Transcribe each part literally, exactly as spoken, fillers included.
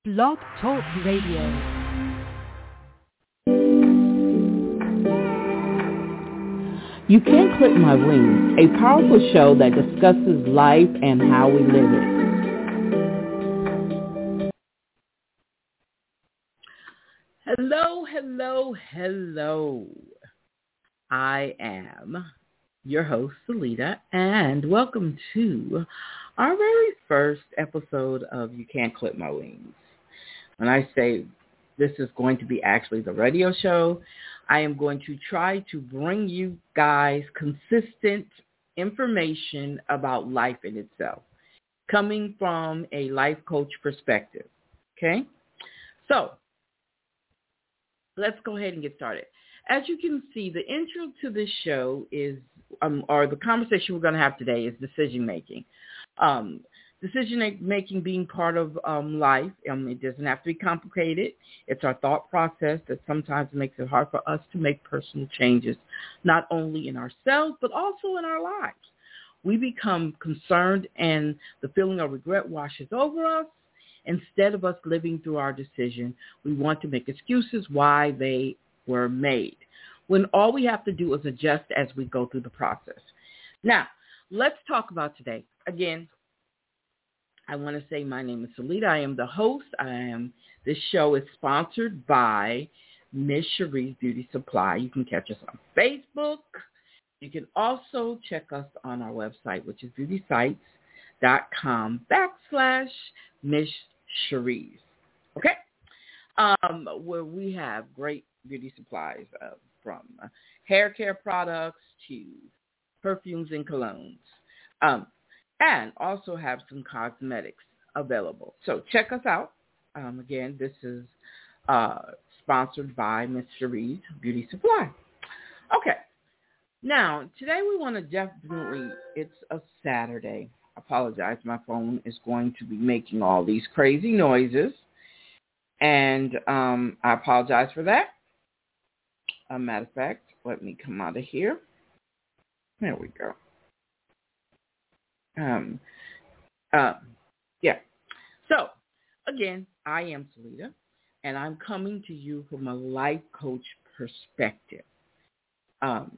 Blog Talk Radio. You Can't Clip My Wings, a powerful show that discusses life and how we live it. Hello, hello, hello. I am your host, Salita, and welcome to our very first episode of You Can't Clip My Wings. When I say this is going to be actually the radio show, I am going to try to bring you guys consistent information about life in itself, coming from a life coach perspective, okay? So let's go ahead and get started. As you can see, the intro to this show is, um, or the conversation we're going to have today is decision making. Um, decision making being part of um, life. Um, it doesn't have to be complicated. It's our thought process that sometimes makes it hard for us to make personal changes, not only in ourselves, but also in our lives. We become concerned and the feeling of regret washes over us. Instead of us living through our decision, we want to make excuses why they were made, when all we have to do is adjust as we go through the process. Now, let's talk about today. Again, I want to say my name is Salita. I am the host. I am. This show is sponsored by Miss Cherie's Beauty Supply. You can catch us on Facebook. You can also check us on our website, which is beautysites.com backslash Miss Cherie's. Okay? Um, where we have great beauty supplies uh, from uh, hair care products to perfumes and colognes. Um, and also have some cosmetics available. So check us out. Um, again, this is uh, sponsored by Miss Cherie's Beauty Supply. Okay. Now, today we want to definitely, it's a Saturday. I apologize. My phone is going to be making all these crazy noises. And um, I apologize for that. As a matter of fact, let me come out of here. There we go. Um, uh, yeah. So, again, I am Salita, and I'm coming to you from a life coach perspective. Um,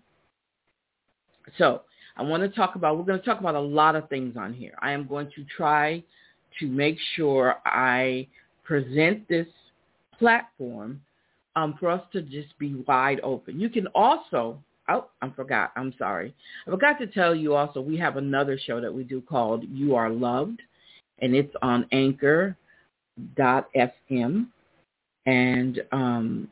so, I want to talk about, we're going to talk about a lot of things on here. I am going to try to make sure I present this platform um, for us to just be wide open. You can also, oh, I forgot, I'm sorry. I forgot to tell you also, we have another show that we do called You Are Loved, and it's on anchor dot f m, and um,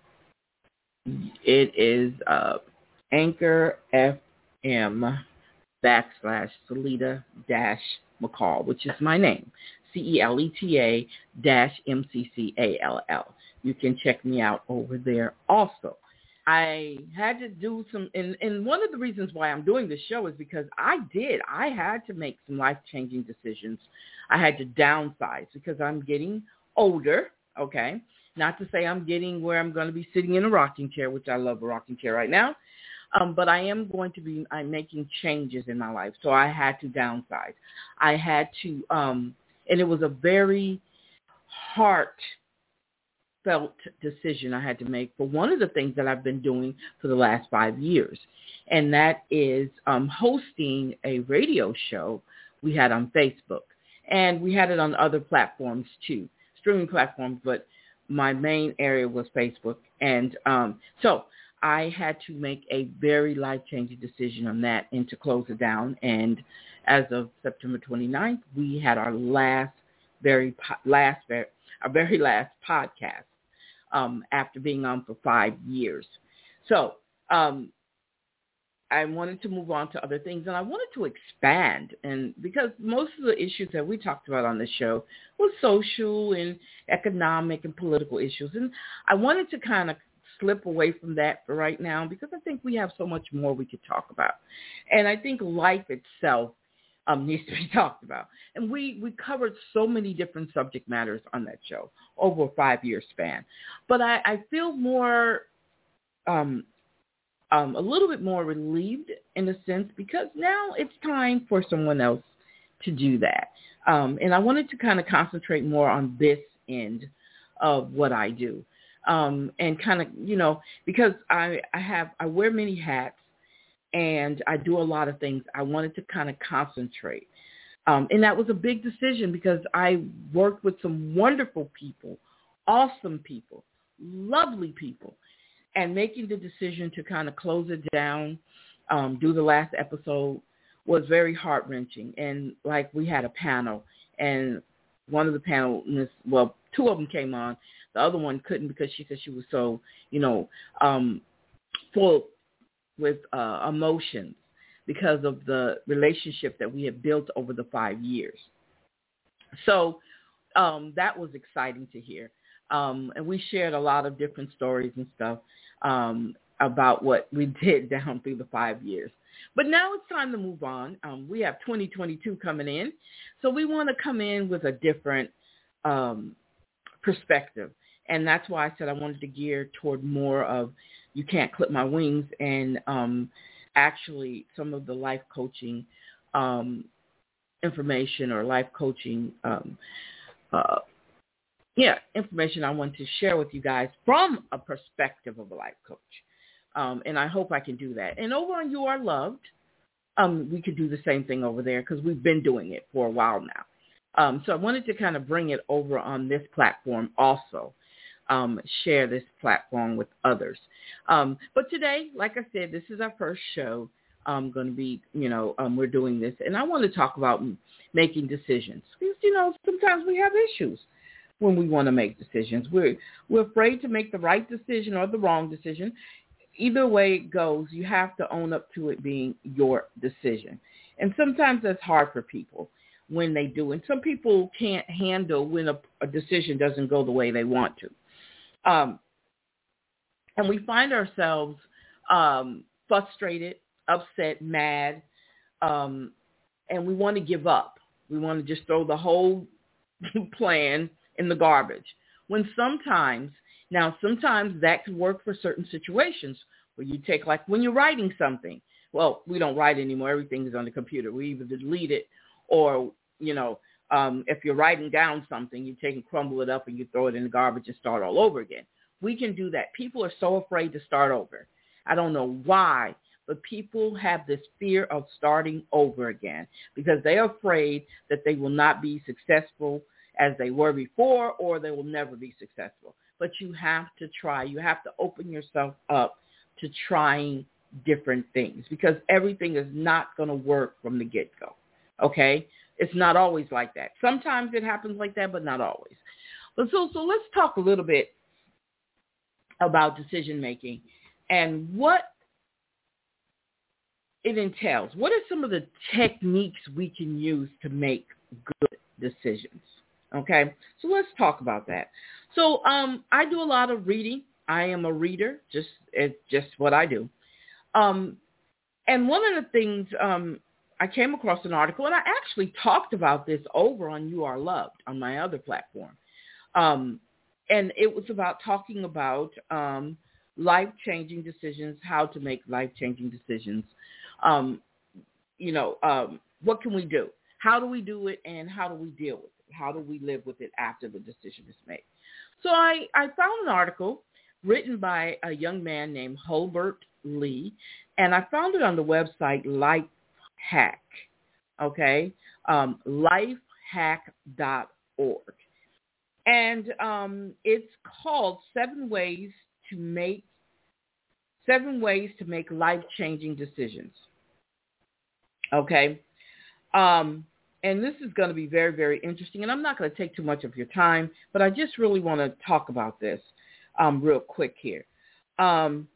it is uh, anchor dot f m backslash Salita dash McCall, which is my name, C E L E T A dash M C C A L L. You can check me out over there also. I had to do some, and, and one of the reasons why I'm doing this show is because I did. I had to make some life-changing decisions. I had to downsize because I'm getting older, okay? Not to say I'm getting where I'm going to be sitting in a rocking chair, which I love a rocking chair right now, um, but I am going to be I'm making changes in my life, so I had to downsize. I had to, um, and it was a very heart felt decision I had to make for one of the things that I've been doing for the last five years, and that is um, hosting a radio show we had on Facebook, and we had it on other platforms too, streaming platforms, but my main area was Facebook, and um, so I had to make a very life-changing decision on that and to close it down, and as of September twenty-ninth, we had our last very po- last very, our very last podcast um, after being on for five years. So um, I wanted to move on to other things, and I wanted to expand, and because most of the issues that we talked about on the show was social and economic and political issues, and I wanted to kind of slip away from that for right now because I think we have so much more we could talk about, and I think life itself Um, needs to be talked about. And we, we covered so many different subject matters on that show over a five-year span. But I, I feel more, um, um, a little bit more relieved in a sense because now it's time for someone else to do that. Um, and I wanted to kind of concentrate more on this end of what I do. Um, and kind of, you know, because I, I have, I wear many hats and I do a lot of things. I wanted to kind of concentrate. Um, and that was a big decision because I worked with some wonderful people, awesome people, lovely people, and making the decision to kind of close it down, um, do the last episode was very heart-wrenching. And like we had a panel, and one of the panelists, well, two of them came on. The other one couldn't because she said she was so, you know, um, full with uh, emotions because of the relationship that we had built over the five years. So um, that was exciting to hear. Um, and we shared a lot of different stories and stuff um, about what we did down through the five years. But now it's time to move on. Um, we have twenty twenty-two coming in. So we want to come in with a different um, perspective. And that's why I said I wanted to gear toward more of You Can't Clip My Wings and um, actually some of the life coaching um, information or life coaching um, uh, yeah, information I want to share with you guys from a perspective of a life coach. Um, and I hope I can do that. And over on You Are Loved, um, we could do the same thing over there because we've been doing it for a while now. Um, so I wanted to kind of bring it over on this platform also, um, share this platform with others. Um, but today, like I said, this is our first show. I'm going to be, you know, um, we're doing this. And I want to talk about making decisions because, you know, sometimes we have issues when we want to make decisions. We're, we're afraid to make the right decision or the wrong decision. Either way it goes, you have to own up to it being your decision. And sometimes that's hard for people when they do. And some people can't handle when a, a decision doesn't go the way they want to. Um, and we find ourselves um, frustrated, upset, mad, um, and we want to give up. We want to just throw the whole plan in the garbage. When sometimes, now sometimes that can work for certain situations where you take, like when you're writing something. Well, we don't write anymore. Everything is on the computer. We either delete it or, you know, um, if you're writing down something, you take and crumble it up and you throw it in the garbage and start all over again. We can do that. People are so afraid to start over. I don't know why, but people have this fear of starting over again because they are afraid that they will not be successful as they were before, or they will never be successful. But you have to try. You have to open yourself up to trying different things because everything is not going to work from the get-go, okay? It's not always like that. Sometimes it happens like that, but not always. But so, so let's talk a little bit about decision-making and what it entails. What are some of the techniques we can use to make good decisions? Okay, so let's talk about that. So um, I do a lot of reading. I am a reader, just it's just what I do. Um, and one of the things um, I came across an article, and I actually talked about this over on You Are Loved on my other platform. Um, and it was about talking about um, life-changing decisions, how to make life-changing decisions. Um, you know, um, what can we do? How do we do it, and how do we deal with it? How do we live with it after the decision is made? So I, I found an article written by a young man named Hulbert Lee, and I found it on the website Lifehack, okay, um, lifehack dot org. And um, it's called Seven Ways to Make Seven Ways to Make Life-Changing Decisions, okay? Um, and this is going to be very, very interesting. And I'm not going to take too much of your time, but I just really want to talk about this um, real quick here. Um,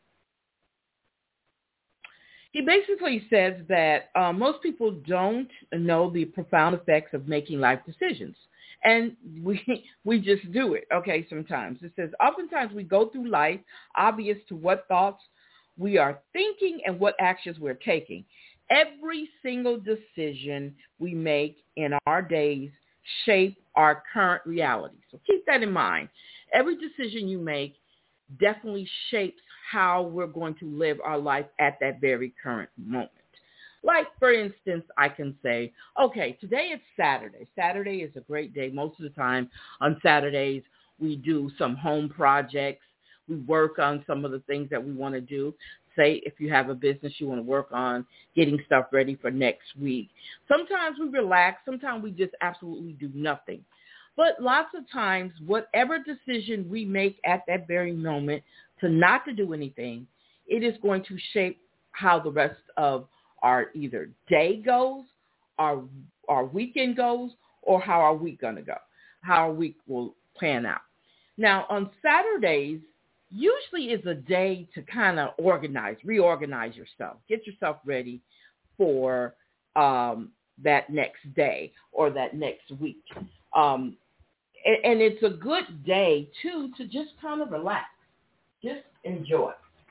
he basically says that uh, most people don't know the profound effects of making life decisions. And we we just do it, okay, sometimes. It says, oftentimes we go through life obvious to what thoughts we are thinking and what actions we're taking. Every single decision we make in our days shape our current reality. So keep that in mind. Every decision you make definitely shapes how we're going to live our life at that very current moment. Like, for instance, I can say, okay, today it's Saturday. Saturday is a great day. Most of the time on Saturdays, we do some home projects. We work on some of the things that we want to do. Say if you have a business, you want to work on getting stuff ready for next week. Sometimes we relax. Sometimes we just absolutely do nothing. But lots of times, whatever decision we make at that very moment to not to do anything, it is going to shape how the rest of our either day goes, our our weekend goes, or how our week going to go, how our week will plan out. Now, on Saturdays, usually is a day to kind of organize, reorganize yourself, get yourself ready for um, that next day or that next week. Um, and, and it's a good day, too, to just kind of relax, just enjoy.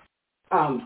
Um,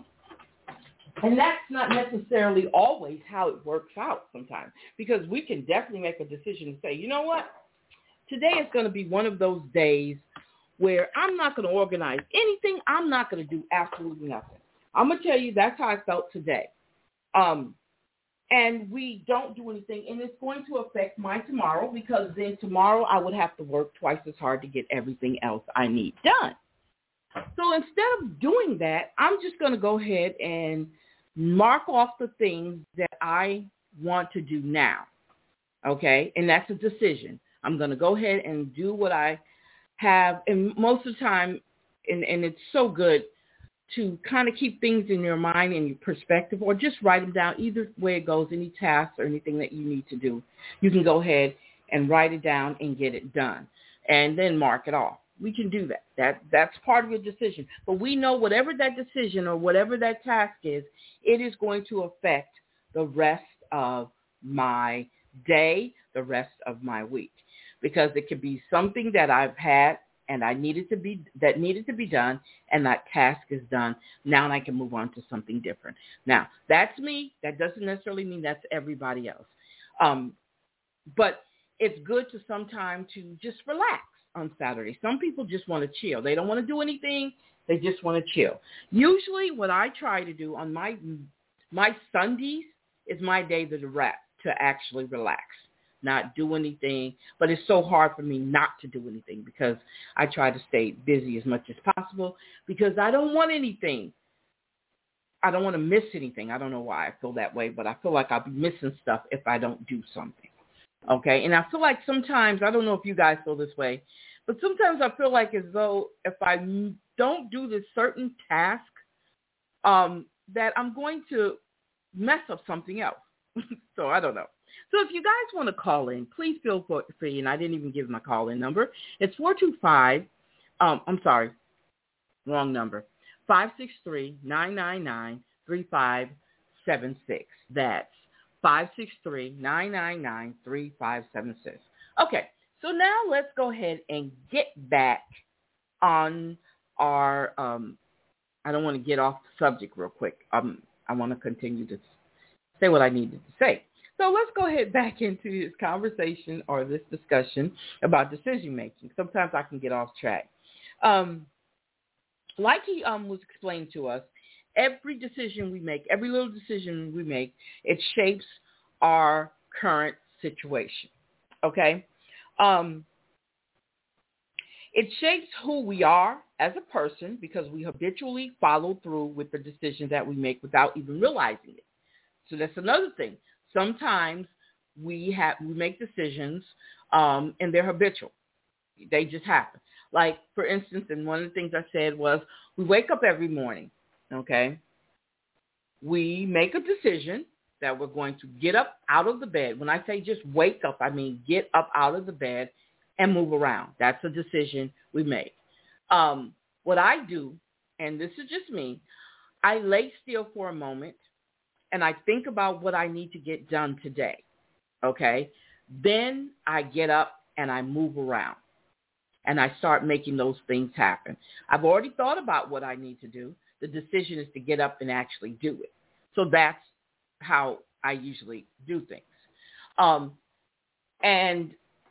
and that's not necessarily always how it works out sometimes, because we can definitely make a decision to say, you know what, today is going to be one of those days where I'm not going to organize anything. I'm not going to do absolutely nothing. I'm going to tell you that's how I felt today. Um, and we don't do anything, and it's going to affect my tomorrow, because then tomorrow I would have to work twice as hard to get everything else I need done. So instead of doing that, I'm just going to go ahead and mark off the things that I want to do now, okay? And that's a decision. I'm going to go ahead and do what I have, and most of the time, and, and it's so good to kind of keep things in your mind and your perspective, or just write them down. Either way it goes, any tasks or anything that you need to do, you can go ahead and write it down and get it done, and then mark it off. We can do that. That that's part of your decision. But we know whatever that decision or whatever that task is, it is going to affect the rest of my day, the rest of my week, because it could be something that I've had and I needed to be that needed to be done, and that task is done. Now I can move on to something different. Now, that's me. That doesn't necessarily mean that's everybody else. Um, but it's good to sometimes to just relax on Saturday. Some people just want to chill. They don't want to do anything. They just want to chill. Usually what I try to do on my my Sundays is my day to rest, to actually relax, not do anything. But it's so hard for me not to do anything, because I try to stay busy as much as possible, because I don't want anything. I don't want to miss anything. I don't know why I feel that way, but I feel like I'll be missing stuff if I don't do something. Okay, and I feel like sometimes, I don't know if you guys feel this way, but sometimes I feel like as though if I don't do this certain task, um, that I'm going to mess up something else. So I don't know. So if you guys want to call in, please feel free, and I didn't even give my call-in number. It's four two five, um, I'm sorry, wrong number, five six three, nine nine nine, three five seven six. That's five six three, nine nine nine, three five seven six. Okay, so now let's go ahead and get back on our, um, I don't want to get off the subject real quick. Um, I want to continue to say what I needed to say. So let's go ahead back into this conversation or this discussion about decision making. Sometimes I can get off track. Um, like he um, was explaining to us, every decision we make, every little decision we make, it shapes our current situation, okay? Um, it shapes who we are as a person, because we habitually follow through with the decisions that we make without even realizing it. So that's another thing. Sometimes we have we make decisions um, and they're habitual. They just happen. Like, for instance, and one of the things I said was, we wake up every morning, okay? We make a decision that we're going to get up out of the bed. When I say just wake up, I mean get up out of the bed and move around. That's a decision we make. Um, what I do, and this is just me, I lay still for a moment and I think about what I need to get done today, okay? Then I get up and I move around and I start making those things happen. I've already thought about what I need to do. The decision is to get up and actually do it. So that's how I usually do things. Um, and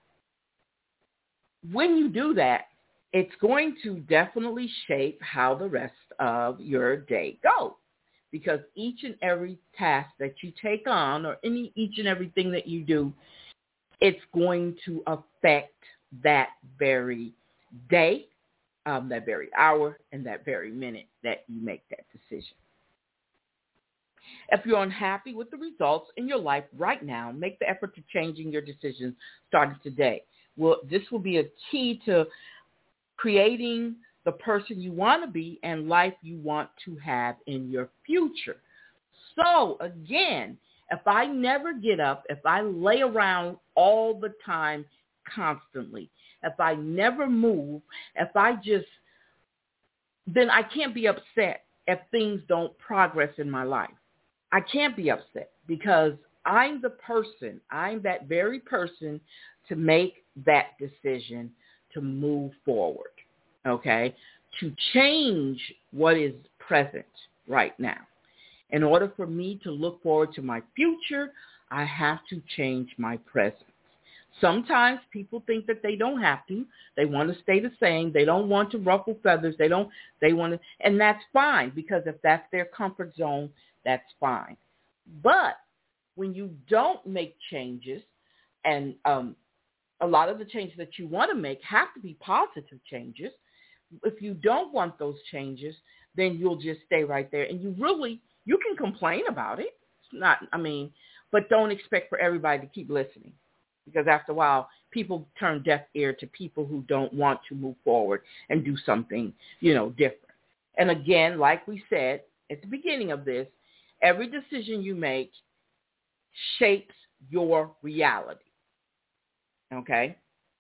when you do that, it's going to definitely shape how the rest of your day goes, because each and every task that you take on or any each and everything that you do, it's going to affect that very day, um, that very hour, and that very minute that you make that decision. If you're unhappy with the results in your life right now, make the effort to changing your decisions starting today. Well, this will be a key to creating the person you want to be and life you want to have in your future. So again, if I never get up, if I lay around all the time constantly, if I never move, if I just, then I can't be upset if things don't progress in my life. I can't be upset because I'm the person, I'm that very person to make that decision to move forward, okay, to change what is present right now. In order for me to look forward to my future, I have to change my present. Sometimes people think that they don't have to. They want to stay the same. They don't want to ruffle feathers. They don't, they want to, and that's fine, because if that's their comfort zone, that's fine. But when you don't make changes, and um, a lot of the changes that you want to make have to be positive changes. If you don't want those changes, then you'll just stay right there. And you really, you can complain about it. It's not, I mean, but don't expect for everybody to keep listening. Because after a while, people turn deaf ear to people who don't want to move forward and do something, you know, different. And again, like we said at the beginning of this, every decision you make shapes your reality. Okay?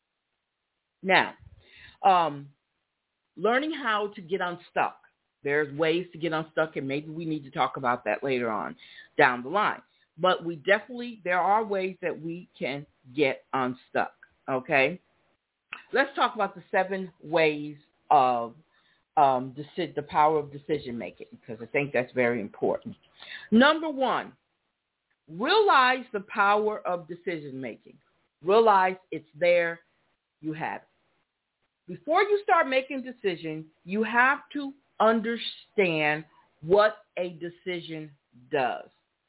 Now, um, learning how to get unstuck. There's ways to get unstuck, and maybe we need to talk about that later on down the line. But we definitely, there are ways that we can get unstuck, okay? Let's talk about the seven ways of um, deci- the power of decision making, because I think that's very important. Number one, realize the power of decision making. Realize it's there, you have it. Before you start making decisions, you have to understand what a decision does.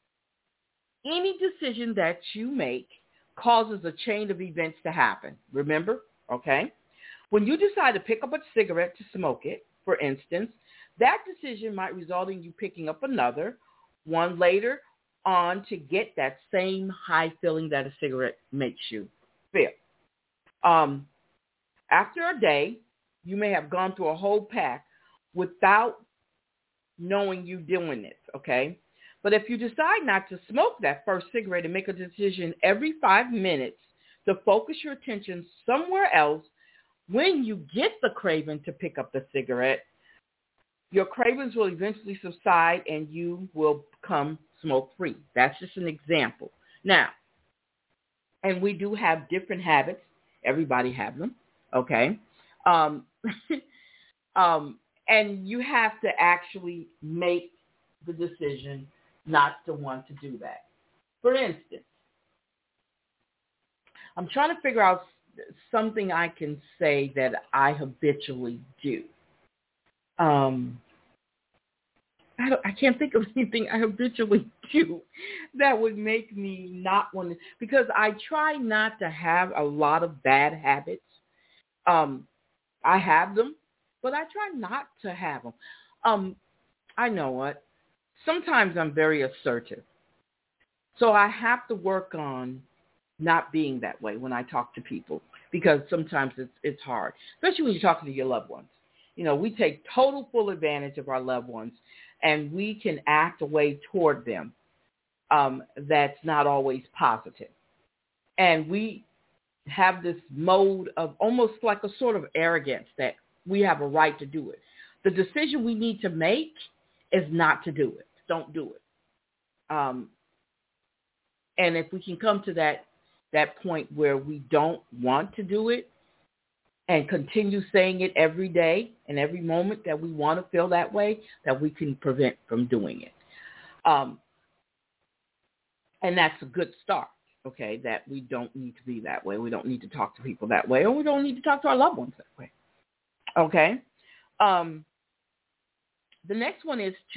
Any decision that you make causes a chain of events to happen. Remember? Okay? When you decide to pick up a cigarette to smoke it, for instance, that decision might result in you picking up another one later on to get that same high feeling that a cigarette makes you feel. Um, after a day, you may have gone through a whole pack without knowing you doing this, okay? But if you decide not to smoke that first cigarette and make a decision every five minutes to focus your attention somewhere else, when you get the craving to pick up the cigarette, your cravings will eventually subside and you will become smoke-free. That's just an example. Now, and we do have different habits. Everybody have them, okay? Um, um, and you have to actually make the decision not to want to do that. For instance, I'm trying to figure out something I can say that I habitually do. Um, I, don't, I can't think of anything I habitually do that would make me not want to, because I try not to have a lot of bad habits. Um, I have them, but I try not to have them. Um, I know what. Sometimes I'm very assertive. So I have to work on not being that way when I talk to people, because sometimes it's it's hard, especially when you're talking to your loved ones. You know, we take total full advantage of our loved ones, and we can act a way toward them um, that's not always positive. And we have this mode of almost like a sort of arrogance that we have a right to do it. The decision we need to make is not to do it. Don't do it. Um, and if we can come to that that point where we don't want to do it and continue saying it every day and every moment that we want to feel that way, that we can prevent from doing it. Um, and that's a good start, okay, that we don't need to be that way. We don't need to talk to people that way, or we don't need to talk to our loved ones that way, okay? Um, the next one is to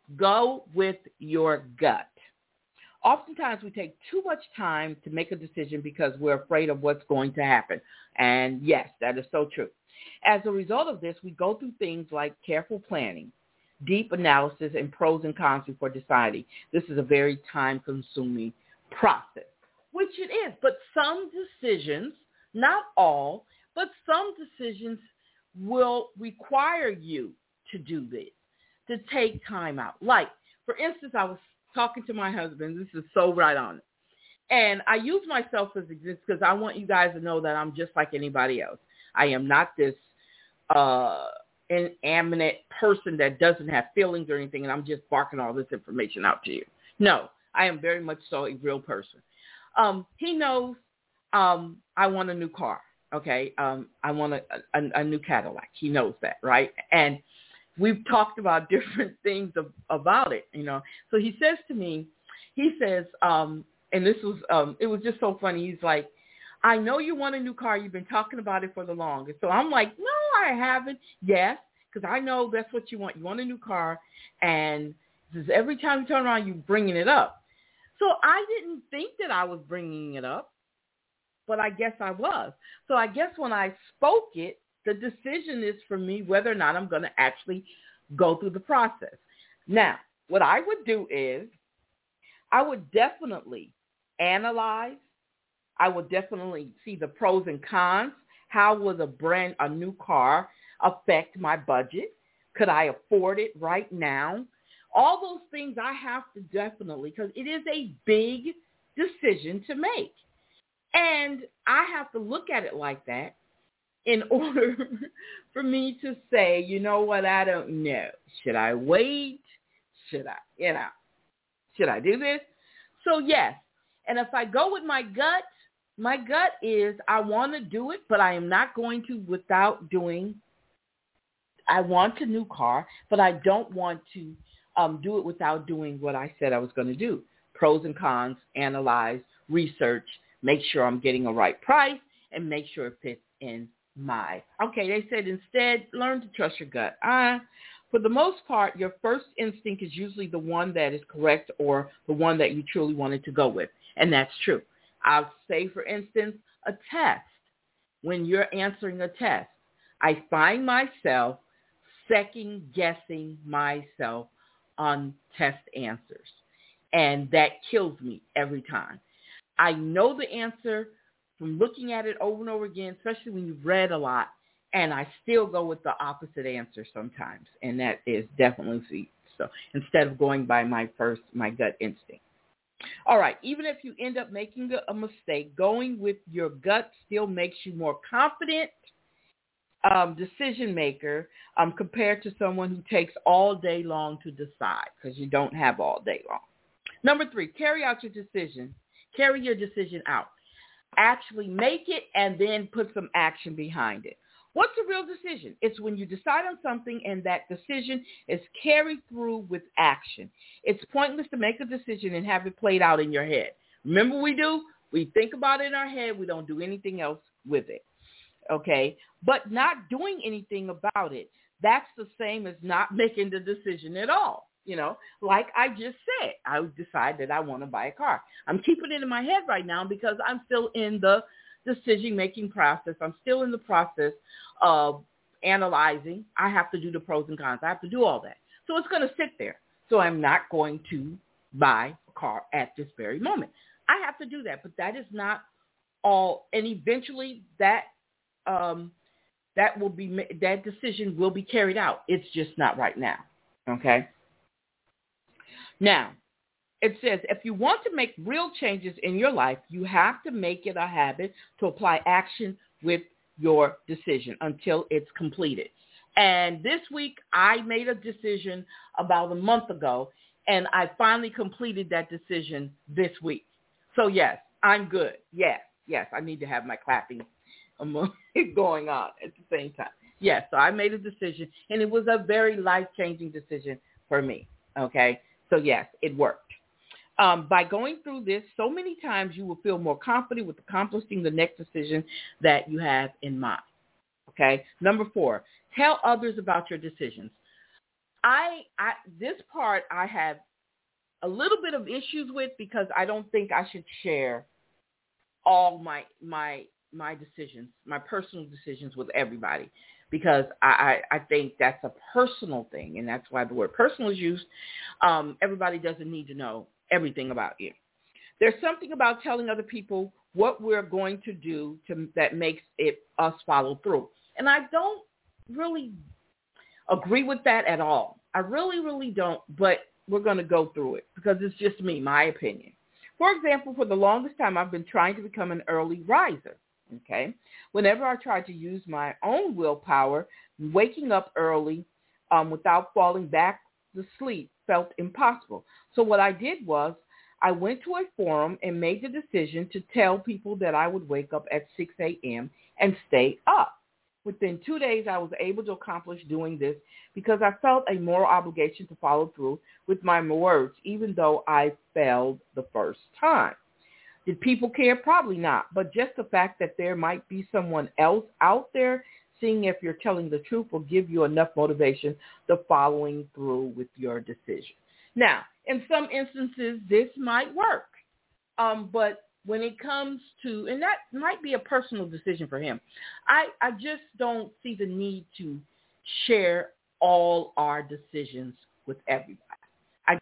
Go with your gut. Oftentimes we take too much time to make a decision because we're afraid of what's going to happen. And yes, that is so true. As a result of this, we go through things like careful planning, deep analysis, and pros and cons before deciding. This is a very time-consuming process, which it is. But some decisions, not all, but some decisions will require you to do this, to take time out. Like, for instance, I was talking to my husband. This is so right on it. And I use myself as example because I want you guys to know that I'm just like anybody else. I am not this uh, inanimate person that doesn't have feelings or anything, and I'm just barking all this information out to you. No, I am very much so a real person. Um, he knows um, I want a new car, okay? Um, I want a, a, a new Cadillac. He knows that, right? And we've talked about different things of, about it, you know. So he says to me, he says, um, and this was, um, it was just so funny. He's like, I know you want a new car. You've been talking about it for the longest. So I'm like, no, I haven't. Yes, because I know that's what you want. You want a new car. And this is every time you turn around, you're bringing it up. So I didn't think that I was bringing it up, but I guess I was. So I guess when I spoke it, the decision is for me whether or not I'm going to actually go through the process. Now, what I would do is I would definitely analyze. I would definitely see the pros and cons. How will a brand, a new car affect my budget? Could I afford it right now? All those things I have to definitely, because it is a big decision to make. And I have to look at it like that in order for me to say, you know what, I don't know. Should I wait? Should I, you know, should I do this? So yes. And if I go with my gut, my gut is I want to do it, but I am not going to without doing, I want a new car, but I don't want to um, do it without doing what I said I was going to do. Pros and cons, analyze, research, make sure I'm getting a right price, and make sure it fits in my. Okay, they said instead, learn to trust your gut. Uh, for the most part, your first instinct is usually the one that is correct or the one that you truly wanted to go with, and that's true. I'll say, for instance, a test. When you're answering a test, I find myself second-guessing myself on test answers, and that kills me every time. I know the answer from looking at it over and over again, especially when you've read a lot, and I still go with the opposite answer sometimes, and that is definitely sweet. So instead of going by my first, my gut instinct. All right, even if you end up making a mistake, going with your gut still makes you more confident um, decision maker um, compared to someone who takes all day long to decide, because you don't have all day long. Number three, carry out your decision. Carry your decision out. Actually make it and then put some action behind it. What's a real decision? It's when you decide on something and that decision is carried through with action. It's pointless to make a decision and have it played out in your head. Remember we do? We think about it in our head. We don't do anything else with it. Okay? But not doing anything about it, that's the same as not making the decision at all. You know, like I just said, I decide that I want to buy a car. I'm keeping it in my head right now because I'm still in the decision-making process. I'm still in the process of analyzing. I have to do the pros and cons. I have to do all that. So it's going to sit there. So I'm not going to buy a car at this very moment. I have to do that, but that is not all. And eventually that um, that will be that decision will be carried out. It's just not right now. Okay. Now, it says, if you want to make real changes in your life, you have to make it a habit to apply action with your decision until it's completed. And this week, I made a decision about a month ago, and I finally completed that decision this week. So, yes, I'm good. Yes, yes, I need to have my clapping going on at the same time. Yes, so I made a decision, and it was a very life-changing decision for me, okay? So, yes, it worked. Um, by going through this so many times, you will feel more confident with accomplishing the next decision that you have in mind. Okay. Number four, tell others about your decisions. I, I this part I have a little bit of issues with because I don't think I should share all my my my decisions, my personal decisions with everybody, because I, I, I think that's a personal thing, and that's why the word personal is used. Um, everybody doesn't need to know everything about you. There's something about telling other people what we're going to do to, that makes it us follow through. And I don't really agree with that at all. I really, really don't, but we're going to go through it because it's just me, my opinion. For example, for the longest time, I've been trying to become an early riser, okay? Whenever I tried to use my own willpower, waking up early um, without falling back to sleep felt impossible. So what I did was I went to a forum and made the decision to tell people that I would wake up at six a.m. and stay up. Within two days, I was able to accomplish doing this because I felt a moral obligation to follow through with my words, even though I failed the first time. Did people care? Probably not. But just the fact that there might be someone else out there seeing if you're telling the truth will give you enough motivation to following through with your decision. Now, in some instances, this might work. Um, but when it comes to, and that might be a personal decision for him, I, I just don't see the need to share all our decisions with everybody. I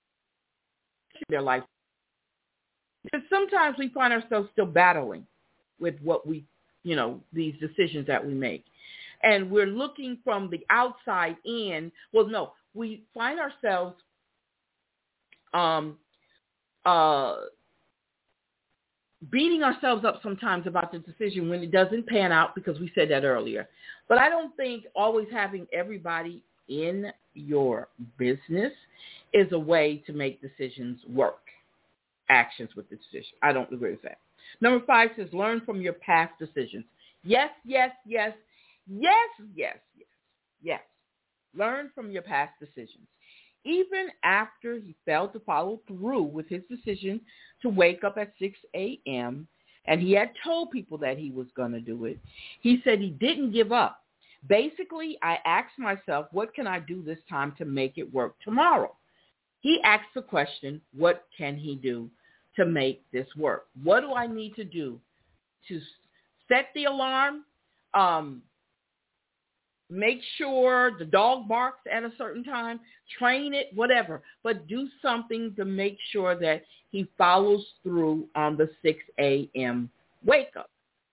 their life. Because sometimes we find ourselves still battling with what we, you know, these decisions that we make. And we're looking from the outside in. Well, no, we find ourselves um, uh, beating ourselves up sometimes about the decision when it doesn't pan out because we said that earlier. But I don't think always having everybody in your business is a way to make decisions work. Actions with the decision. I don't agree with that. Number five says learn from your past decisions. Yes, yes, yes, yes, yes, yes, yes. Learn from your past decisions. Even after he failed to follow through with his decision to wake up at six a.m., and he had told people that he was going to do it, he said he didn't give up. Basically, I asked myself, what can I do this time to make it work tomorrow? He asked the question, what can he do to make this work? What do I need to do to set the alarm, um, make sure the dog barks at a certain time, train it, whatever, but do something to make sure that he follows through on the six a.m. wake up.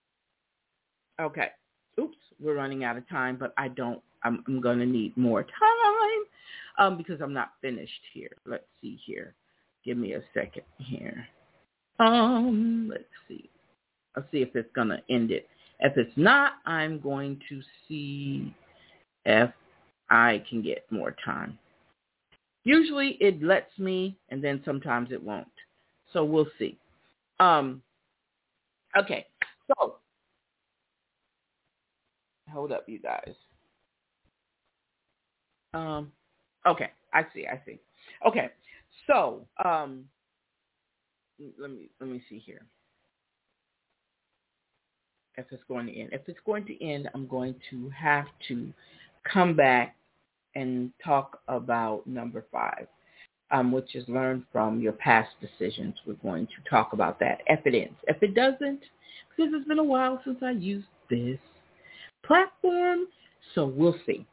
Okay. Oops, we're running out of time, but I don't, I'm, I'm going to need more time. Um, because I'm not finished here. Let's see here. Give me a second here. Um, let's see. I'll see if it's going to end it. If it's not, I'm going to see if I can get more time. Usually it lets me, and then sometimes it won't. So we'll see. Um, okay. So, hold up, you guys. Um. Okay, I see, I see. Okay, so um, let me let me see here. If it's going to end, if it's going to end, I'm going to have to come back and talk about number five, um, which is learn from your past decisions. We're going to talk about that if it ends. If it doesn't, because it's been a while since I used this platform, so we'll see.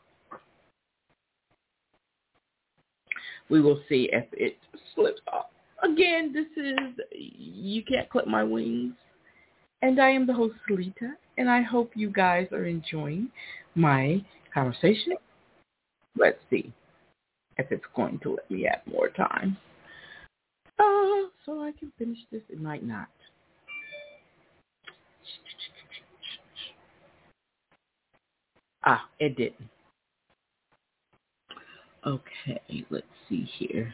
We will see if it slips off. Again, this is You Can't Clip My Wings. And I am the host, Salita. And I hope you guys are enjoying my conversation. Let's see if it's going to let me add more time. Uh, so I can finish this. It might not. Ah, it didn't. Okay, let's see here.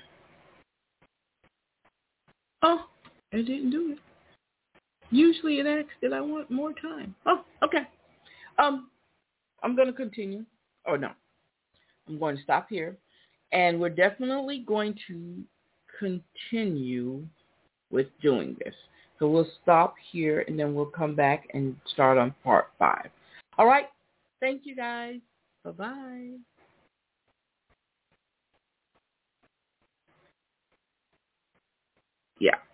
Oh, it didn't do it. Usually it asks that I want more time. Oh, okay. Um, I'm going to continue. Oh, no. I'm going to stop here. And we're definitely going to continue with doing this. So we'll stop here, and then we'll come back and start on part five. All right. Thank you, guys. Bye-bye. Yeah.